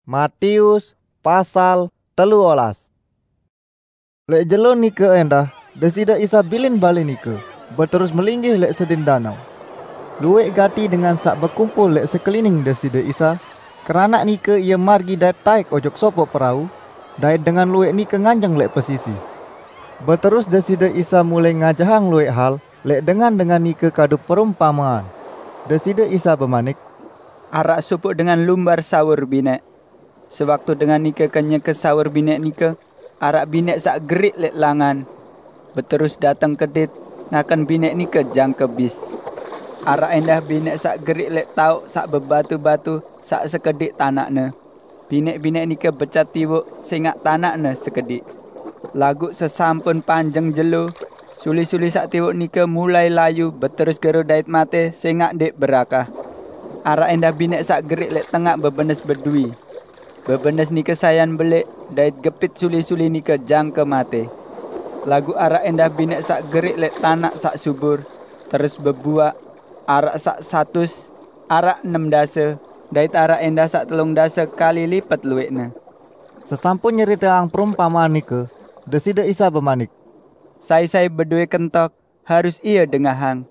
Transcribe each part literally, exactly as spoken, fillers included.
Matius pasal telu olas. Lek jelo nike endah, desida Isa bilin bali nike, berterus melinggih lek sedin danau. Luwek gati dengan sak berkumpul lek sekeliling desida Isa, kerana nike ia margi dait taik ojok sopo perahu, dait dengan luwek nike nganjeng lek pesisi. Berterus desida Isa mulai ngajahang luwek hal, lek dengan dengan nike kadu perumpamaan. Desida Isa bemanik, arak supuk dengan lumbar sawur binek. Sewaktu dengan nike kenya ke sawur binek nike, arak binek sak gerik lek langan. Berterus datang kedit, ngakan binek nike jang ke bis. Arak endah binek sak gerik lek tauk sak bebatu-batu sak sekedik tanakne. Binek-binek nike becat tiwuk singak tanakne sekedik. Lagu sesampun panjang jelo, suli-suli sak tiwuk nike mulai layu berterus geru dait mate singak dek berakah. Arak endah binek sak gerik lek tengah bebenes berdui. Bebenes nike sayan belik, dait gepit suli-suli nike jang ke mate. Lagu arak endah binek sak gerik lek tanak sak subur, terus bebuak, arak sak satus, arak enam dasa, dait arak endah sak telung dasa kali lipat luwekna. Sesampun nyeritaang perumpamaan nike, desida Isa bemanik, Sai-sai berdua kentok, harus ia dengahang.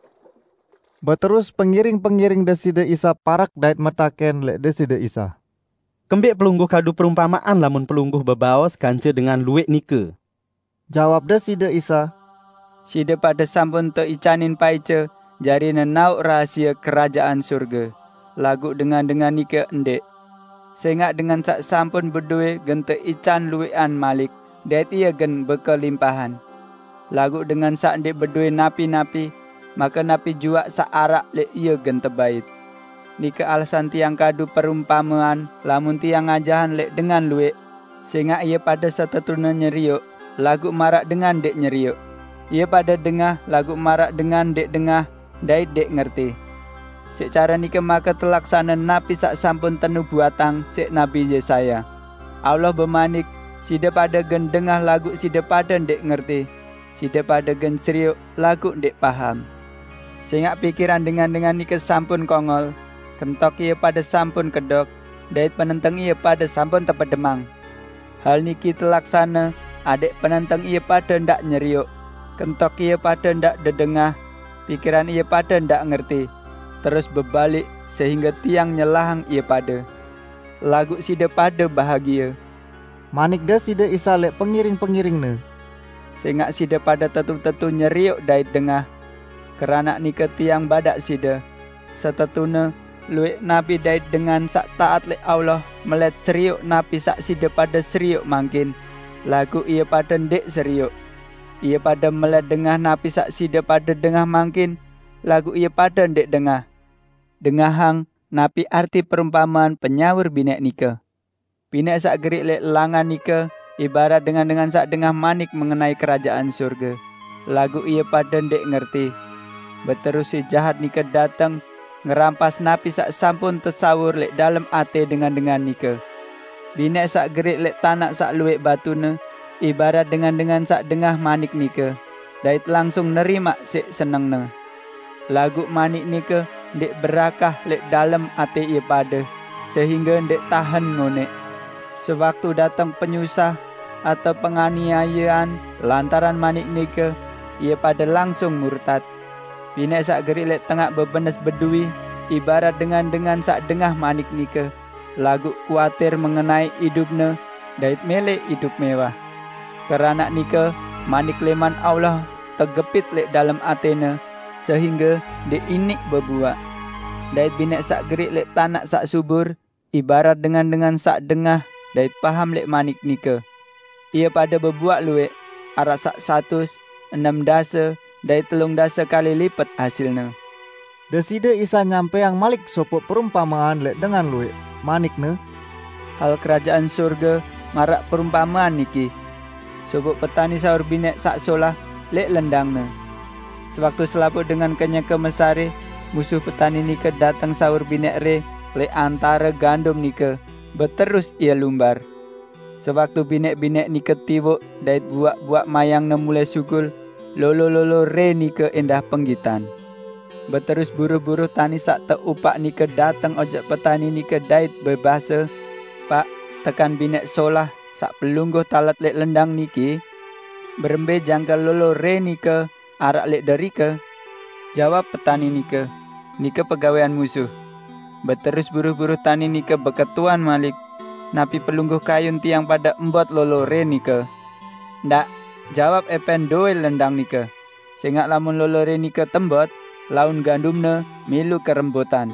Berterus pengiring-pengiring desida Isa parak dait metaken lek desida Isa. Kembek pelungguh kadu perumpamaan lamun pelungguh bebaos kance dengan luwek nike. Jawab desida Isa, Sida pada sampun te icanin paice, jari nenau rahasia kerajaan surga. Lagu dengan-dengan nike endek. Sengak dengan sak sampun berdua gente ican luwekan malik, dait ia gen bekelimpahan. Lagu dengan sak endek berdua napi-napi, maka napi juak sak arak lek ia gen tebait. Nike alasan tiang kadu perumpamaan, lamun tiang ngajahan lek dengan luwek. Sehingga ia pada setetuna nyeriuk, lagu marak dengan dek nyeriuk. Ia pada dengah, lagu marak dengan dek dengah, dait dek ngerti. Secara nike maka telaksana napi sak sampun tenu buatang sek Nabi Yesaya. Allah bemanik, sida pada gen dengah lagu sida pada dek ngerti. Sida pada gen seriuk, lagu dek paham. Sehingga pikiran dengan-dengan nike sampun kongol. Kentok ia pada sampun kedok, dait penenteng ia pada sampun tepedemang. Hal niki telaksana, adek penenteng ia pada ndak nyeriuk. Kentok ia pada ndak dedengah, pikiran ia pada ndak ngerti. Terus berbalik sehingga tiang nyelahang ia pada. Lagu sida pada bahagia. Manik desida Isa lek pengiring-pengiringne. Sehingga sida pada tetu-tetu nyeriuk dait dengah. Kerana nike tiang badak sida. Setetuna luwek nabi dait dengan sak taat lek Allah melet seriuk nabi sak sida pada seriuk mangkin. Lagu ia pada ndek seriuk. Ia pada melet dengah nabi sak sida pada dengah mangkin. Lagu ia pada ndek dengah. Dengahang napi arti perumpamaan penyawur binek nike. Binek sak gerik lek langan nike ibarat dengan dengan sak dengah manik mengenai kerajaan surga. Lagu ia pada ndek ngerti. Berterus si jahat nike datang ngerampas napi sak sampun tersawur lek dalam ate dengan-dengan nike. Binek sak gerik lek tanak sak luwek batune, ibarat dengan-dengan sak dengah manik nike. Dait langsung nerima sik senengne. Lagu manik nike ndek berakah lek dalam ate ia pada, sehingga ndek tahan ngonek. Sewaktu datang penyusah atau penganiayaan lantaran manik nike, ia pada langsung murtad. Binek sak gerik lek tengah bebenes bedui, ibarat dengan-dengan sak dengah manik nike. Lagu kuatir mengenai hidupne, dait melek hidup mewah. Kerana nike, manik leman Allah tegepit lek dalam atene, sehingga dek inik berbuak. Dait binek sak gerik lek tanak sak subur, ibarat dengan-dengan sak dengah, dait paham lek manik nike. Ia pada berbuak luwek, arak sak satus, enam dasa, dait telung dasa kali lipat hasilnya. Desida Isa nyampeang malik sopok perumpamaan lek dengan luwek manikne. Hal kerajaan surga marak perumpamaan niki. Sopok petani sahur binek sak solah lek lendangne. Sewaktu selaput dengan kenya ke mesare, musuh petani nike datang sahur binek re lek antara gandum nike. Berterus ia lumbar. Sewaktu binek-binek nike tiwuk dait buak-buak mayang ne mulai sugul, lolo-lolo re nike endah penggitan. Berterus buruh-buruh tani sak teupak nike datang ojek petani nike dait berbahasa, Pak, tekan binek solah sak pelungguh talat lek lendang niki, berembe jangka lolo re nike arak lek derike. Jawab petani nike, nike pegawaian musuh. Beterus buruh-buruh tani nike beketuan malik, napi pelungguh kayun tiang pada embot lolo re nike. Ndak, jawab epen doel lendang nike. Sengak lamun lolo re nike tembot, laun gandumne milu kerembutan.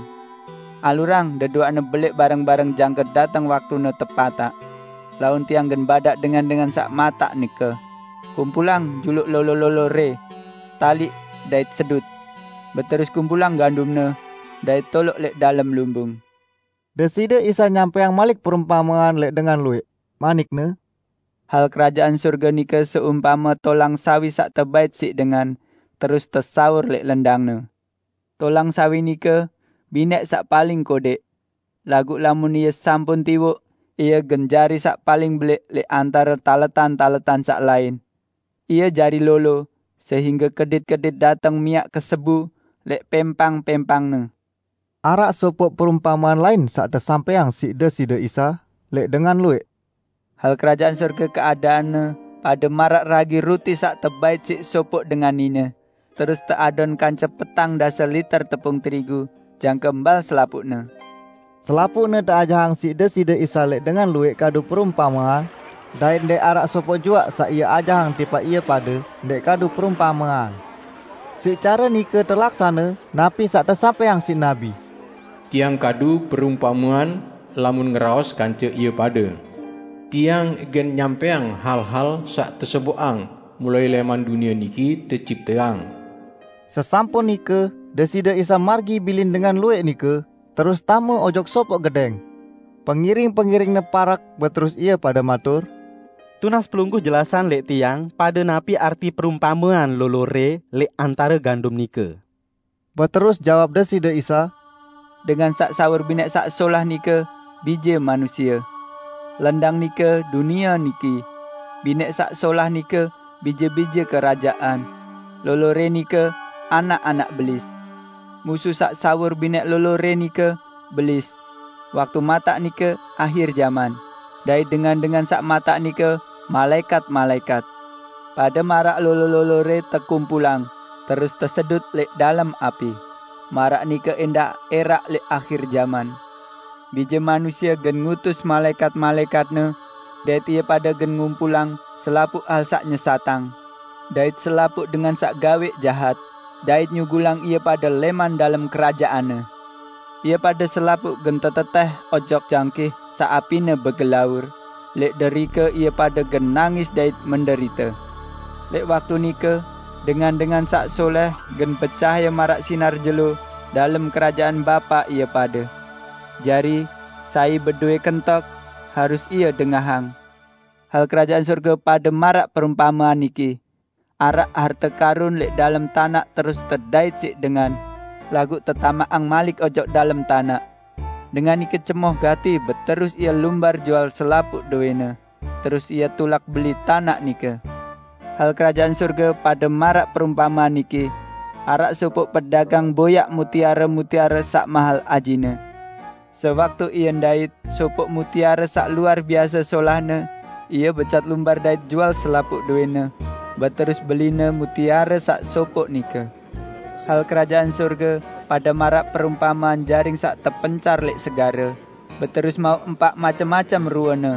Alurang deduakne belik bareng-bareng jangket datang waktune tepata. Laun tiang gen badak dengan-dengan sak mata nike. Kumpulang juluk lolo-lolo re, tali dait sedut. Beterus kumpulang gandumne, dait tolok lek dalam lumbung. Deside Isa nyampe yang malik perumpamaan lek dengan luik. Manikne, hal kerajaan surga nike seumpama tolang sawi sak tebait sik dengan, terus tersawur lek lendangne. Tolang sawi nike binek sak paling kodek. Lagu lamun ia sampun tiwuk, ia genjari sak paling belik lek antara taletan-taletan sak lain. Ia jari lolo, sehingga kedit-kedit datang miak kesebu lek pempang-pempangne. Arak sopok perumpamaan lain sak tersampaiang si Deside Isa lek dengan luik. Hal kerajaan surga keadaanne pada marak ragi ruti sak tebait sik sopok dengan nine. Terus teadon kanca petang dasar liter tepung terigu, jang kembal selapukne. Selapukne teajahang si Deside Isa lek dengan luik kadu perumpamaan, dait dek arak sopok juak sak ia ajahang tipa ia pada dek kadu perumpamaan. Si cara nike terlaksana, napi sak tersampaiang si Nabi. Tiang kadu perumpamaan lamun ngeraos kanca ia pada. Tiang gen nyampeang hal-hal sak tersebuang mulai leman dunia niki terciptaang. Sesampun nike, Deside Isa margi bilin dengan luik nike, terus tamu ojok sopok gedeng. Pengiring-pengiring neparak beterus ia pada matur. Tunas pelungguh jelasan lek tiang pada napi arti perumpamaan lolore lek antara gandum nike. Beterus jawab Deside Isa, dengan sak sawur binek sak solah nike bije manusia. Lendang nike dunia niki. Binek sak solah nike bije-bije kerajaan. Lolore nike anak-anak belis. Musuh sak sawur binek lolore nike belis. Waktu mata nike akhir zaman. Dai dengan-dengan sak mata nike malaikat-malaikat. Pada marak lolo-lolore terkumpulang, terus tersedut lek dalam api. Marak nike endak erak lek akhir zaman. Bije manusia gen ngutus malaikat-malaikatne, dait ia pada gen ngumpulang selapuk hal sak nyesatang. Dait selapuk dengan sak gawe jahat, dait nyugulang ia pada leman dalam kerajaanne. Ia pada selapuk gen teteteh ojok jangkih sak apine begelaur. Lek derike ia pada gen nangis dait menderita. Lek waktu nike, dengan-dengan sak soleh gen pecahaya marak sinar jelo dalam kerajaan Bapa ia pada. Jari, saya berdua kentok, harus ia dengahang. Hal kerajaan surga pada marak perumpamaan niki. Arak harta karun lek dalam tanah terus terdait sik dengan. Lagu tetamaang malik ojok dalam tanah. Dengan niki cemoh gati beterus ia lumbar jual selapuk doena. Terus ia tulak beli tanah nike. Hal kerajaan surga pada marak perumpamaan niki. Arak supuk pedagang boyak mutiara-mutiara sak mahal ajine. Sewaktu ia ndait supuk mutiara sak luar biasa solahne, ia becat lumbar dait jual selapuk doena. Beterus beline mutiara sak supuk nike. Hal kerajaan surga pada marak perumpamaan jaring sak terpencar lek segara. Beterus mau empak macam-macam ruana.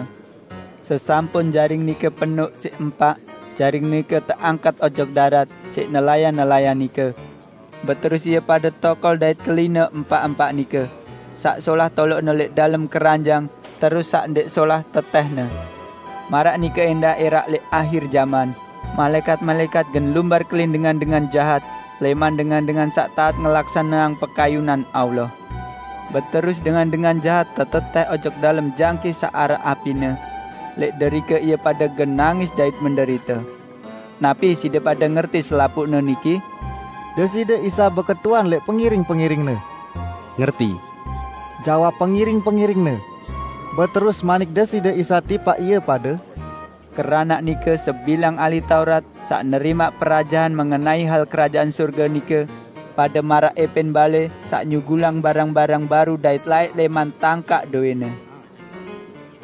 Sesampun jaring nike penuh si empak, jaring nike terangkat ojok darat si nelayan-nelayan nike. Beterus ia pada tokol dait kelina empak-empak nike. Sak solah tolok nelek dalam keranjang, terus sak ndek solah tetehne. Marak nike endah erak lek akhir zaman. Malaikat-malaikat gen lumbar kelin dengan dengan jahat, leman dengan dengan sak taat ngelaksanaan pekayunan Allah. Beterus dengan dengan jahat teteteh ojok dalam jangki sak arah apine. Lek derike ia pada gen nangis dait menderita. Napi sida pada ngerti selapukne niki? Deside Isa beketuan lek pengiring-pengiringne. Ngerti. Jawab pengiring-pengiringne. Beterus manik Deside Isa tipa ia pada. Kerana nike sebilang ahli Taurat sak nerima perajahan mengenai hal kerajaan surga nike. Pada marak epen bale sak nyugulang barang-barang baru dait laik leman tangkak doene.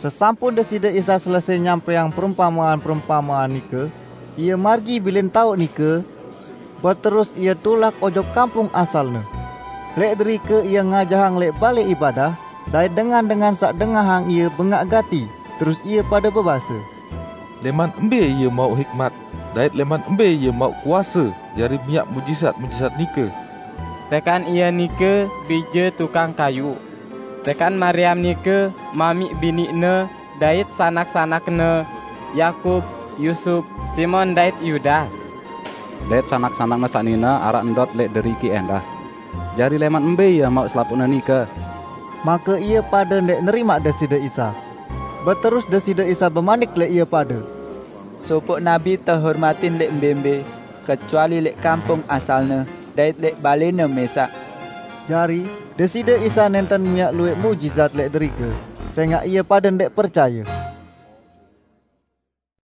Sesampun Desida Isa selesai nyampaiang perumpamaan-perumpamaan nike, ia margi bilin tau nike, berterus ia tulak ojok kampung asalnya. Lek derike ia ngajahang lek balik ibadah, dai dengan-dengan sak dengahang ia bengak gati, terus ia pada berbahasa. Leman embe ia mau hikmat, dait leman embe ia mau kuasa, jari miak mujizat-mujizat nike. Tekan ia nike bija tukang kayu. Tekan Maryam nike mami binikne dait sanak-sanakne Yakub, Yusuf, Simon dait Yudas. Dait sanak-sanakne saknina arak endot lek deriki endah. Jari leman embe ia mau selapuna nike. Maka ia pada ndek nerima Desida Isa. Berterus Desida Isa bermanik lek ia pada. Sopok Nabi terhormatin lek mbembe, kecuali lek kampung asalnya, dait lek balena mesak. Jari, Desida Isa nenten miak luwek mujizat lek derike, sehingga ia pada ndek percaya.